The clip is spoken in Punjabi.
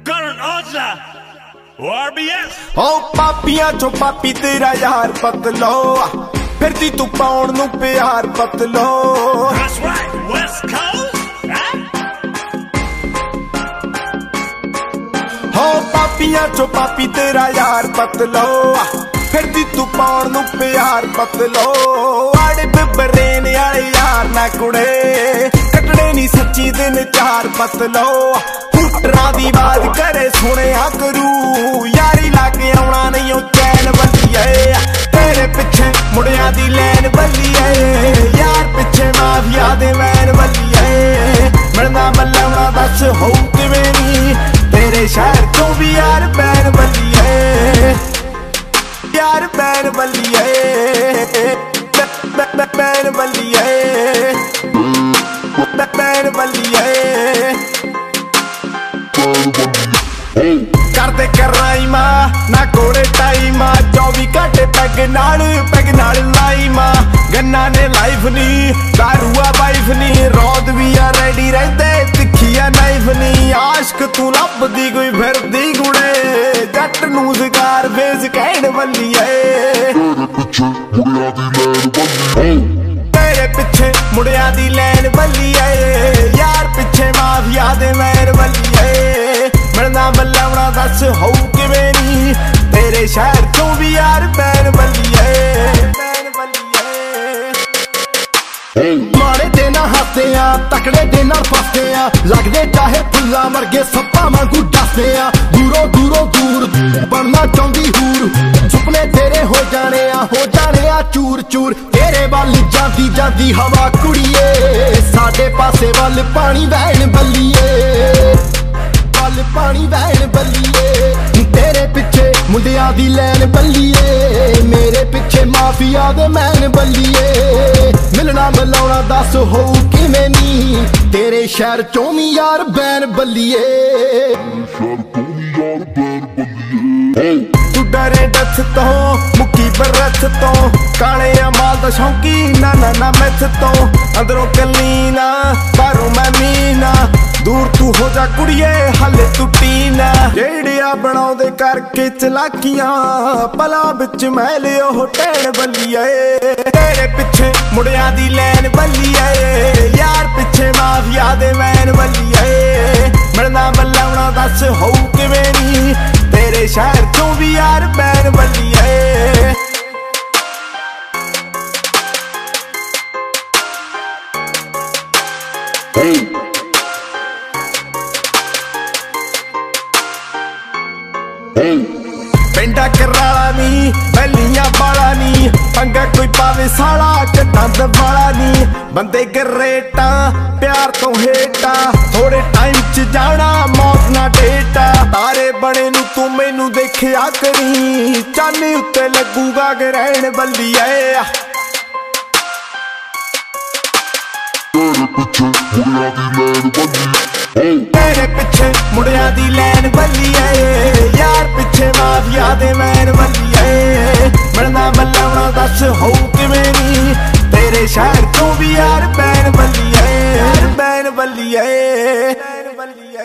ਕਰਨ ਔਜਲਾ RBS ਓ ਪਾਪੀਆਂ ਚੋਂ ਪਾਪੀ ਤੇਰਾ ਯਾਰ ਪਤਲੋ ਫਿਰਦੀ ਤੂੰ ਪਾਉਣ ਨੂੰ ਪਿਆਰ ਪਤਲੋ That's right, West Coast ਹੋ ਪਾਪੀਆਂ ਚੋਂ ਪਾਪੀ ਤੇਰਾ ਯਾਰ ਪਤਲੋ ਫਿਰਦੀ ਤੂੰ ਪਾਉਣ ਨੂੰ ਪਿਆਰ ਪਤਲੋ ਆੜੇ ਬਿਬਰੇਨ ਵਾਲੇ ਯਾਰ ਨਾ ਕੁੜੇ ਕੱਟਣੇ ਨਹੀਂ ਸੱਚੀ ਦਿਨ ਚਾਰ ਪਤਲੋ ਹੁਟਰਾਂ ਦੀ ਬਾਤ ਕਰੇ ਸੁਣਿਆ ਕਰੂ ਯਾਰੀ ਲਾ ਕੇ ਆਉਣਾ ਨਹੀਂ ਉਹ ਚੈਨ ਬੱਲੀਏ ਤੇਰੇ ਪਿੱਛੇ ਮੁੰਡਿਆਂ ਦੀ ਲੈਨ ਬੱਲੀਏ ਯਾਰ ਪਿੱਛੇ ਮਾਫੀਆ ਦੇ ਵੈਨ ਬੱਲੀਏ ਮਿਲਣਾ ਮੱਲਣਾ ਦੱਸ ਹੋਊ ਕਿਵੇਂ ਨੀ ਤੇਰੇ ਸ਼ਹਿਰ ਤੋਂ ਵੀ ਯਾਰ ਬੈਨ ਬੱਲੀਏ ਯਾਰ ਬੈਨ ਬੱਲੀਏ ਬੈਨ ਬੱਲੀਏ ਬੈਨ ਬੱਲੀਏ ਕਰਦੇ ਕਰਾਈਮਾ ਨਾ ਕੋਲੇ ਟਾਈਮਾ 24 ਘੰਟੇ ਪੈਗ ਨਾਲ ਲਾਈਮਾ ਗੰਨਾ ਨੇ ਲਾਈਫ ਨੀ ਦਾਰੂਆ ਵਾਈਫ ਨੀ ਰੋਦ ਵੀ ਆ ਰੈਡੀ ਰਹਿੰਦੇ ਤਿੱਖੀਆ ਨਾਈਫ ਨੀ ਆਸ਼ਕ ਤੂੰ ਲੱਭਦੀ ਕੋਈ ਫਿਰਦੀ ਗੁੜੇ ਜੱਟ ਨੂੰ ਜ਼ਕਾਰ ਵੇਜ਼ ਕਹਿਣ ਵੱਲੀਏ ਤੇਰੇ ਪਿੱਛੇ ਮੁੰਡਿਆਂ ਦੀ ਲੈਨ ਵੱਲੀਏ ਯਾਰ ਪਿੱਛੇ ਮਾਫੀਆ ਦੇ ਮੈਨ ਵੱਲੀਏ ਮਿਲਣਾ ਮੱਲਣਾ ਦੱਸ ਹੋਊ ਕਿਵੇਂ ਨੀ ਤੇਰੇ ਸ਼ਹਿਰ ਤੋਂ ਵੀ ਯਾਰ ਬੈਨ ਬੱਲੀਏ ਮਾੜੇ ਦੇ ਨਾ ਹੱਸਦੇ ਆ ਤਕੜੇ ਦੇ ਨਾਲ ਫਸਦੇ ਆ ਲੱਗਦੇ ਚਾਹੇ ਫੁੱਲਾਂ ਵਰਗੇ ਸੱਪਾਂ ਵਾਂਗੂ ਡਸਦੇ ਆ ਦੂਰੋਂ ਦੂਰ ਬਣਨਾ ਚਾਹੁੰਦੀ ਹੂਰ ਸੁਪਨੇ ਤੇਰੇ ਹੋ ਜਾਣੇ ਆ ਚੂਰ ਚੂਰ ਤੇਰੇ ਵੱਲ ਜਾਂਦੀ ਹਵਾ ਕੁੜੀਏ ਸਾਡੇ ਪਾਸੇ ਵੱਲ ਪਾਣੀ ਵਹਿਣ ਬੱਲੀਏ ਪਾਣੀ ਵਹਿਣ ਬੱਲੀਏ ਤੇਰੇ ਪਿੱਛੇ ਮੁੰਡਿਆਂ ਦੀ ਲੈਨ ਬੱਲੀਏ ਮੇਰੇ ਪਿੱਛੇ ਮਾਫੀਆ ਦੇ ਮੈਨ ਬੱਲੀਏ ਮਿਲਣਾ ਮਿਲਾਉਣਾ ਦੱਸ ਹੋਊ ਕਿਵੇਂ ਨੀ ਤੇਰੇ ਸ਼ਹਿਰ ਚੋਂ ਵੀ ਯਾਰ ਬੈਨ ਬੱਲੀਏ ਤੂੰ ਡਰੇ ਡੱਥ ਤੋਂ ਮੁੱਕੀ ਬਰਥ ਤੋਂ ਕਾਲੇ ਮਾਲ ਦਾ ਸ਼ੌਂਕੀ ਨਾ ਮੈਥ ਤੋਂ ਅੰਦਰੋਂ ਕਲੀਨਾ ਬਾਹਰੋਂ ਮੈਂ ਮੀਨਾ ਦੂਰ ਤੂੰ ਹੋ ਜਾ ਕੁੜੀਏ ਹਲੇ ਟੁੱਟੀ ਨਾ ਜਿਹੜਿਆ ਬਣਾਉਂਦੇ ਕਰਕੇ ਚਲਾਕੀਆਂ ਪਲਾ ਵਿੱਚ ਮੈਂ ਲਿਓ ਟੈਣ ਬੱਲੀਏ ਤੇਰੇ ਪਿੱਛੇ ਮੁੰਡਿਆਂ ਦੀ ਲੈਨ ਬੱਲੀਏ ਯਾਰ ਪਿੱਛੇ ਮਾਫੀਆ ਦੇ ਮੈਨ ਬੱਲੀਏ ਮਿਲਣਾ ਮੱਲਣਾ ਦੱਸ ਹੋਊ ਕਿਵੇਂ ਨੀ ਤੇਰੇ ਸ਼ਹਿਰ ਤੋਂ ਵੀ ਯਾਰ ਬੈਨ ਬੱਲੀਏ ਪਿੰਡਾ ਕਰਾਲਾ ਨੀ ਬੈਲੀਆਂ ਵਾਲਾ ਨੀ ਪੰਗਾ ਕੋਈ ਪਾਵੇ ਸਾਲਾ ਦੰਦ ਵਾਲਾ ਨੀ ਬੰਦੇ ਗਰੇਟਾ ਪਿਆਰ ਤੋਂ ਹੇਟਾ ਥੋੜੇ ਟਾਈਮ ਚ ਜਾਣਾ ਮੌਤ ਨਾ ਡੇਟਾ ਤਾਰੇ ਬਣੇ ਨੂੰ ਤੂੰ ਮੈਨੂੰ ਦੇਖਿਆ ਕਰੀ ਚਾਨੀ ਉੱਤੇ ਲੱਗੂਗਾ ਗਰੈਣ ਬੱਲੀਏ ਤੇਰੇ ਪਿੱਛੇ ਮੁੰਡਿਆਂ ਦੀ ਲੈਨ ਬੱਲੀਏ ਯਾਰ ਪਿੱਛੇ ਮਾਫੀਆ ਦੇ ਮੈਨ ਬੱਲੀਏ ਮਿਲਣਾ ਮੱਲਣਾ ਦੱਸ ਹੋਊ ਕਿਵੇਂ ਨੀ ਤੇਰੇ ਸ਼ਹਿਰ ਤੋਂ ਵੀ ਯਾਰ ਬੈਨ ਬੱਲੀਏ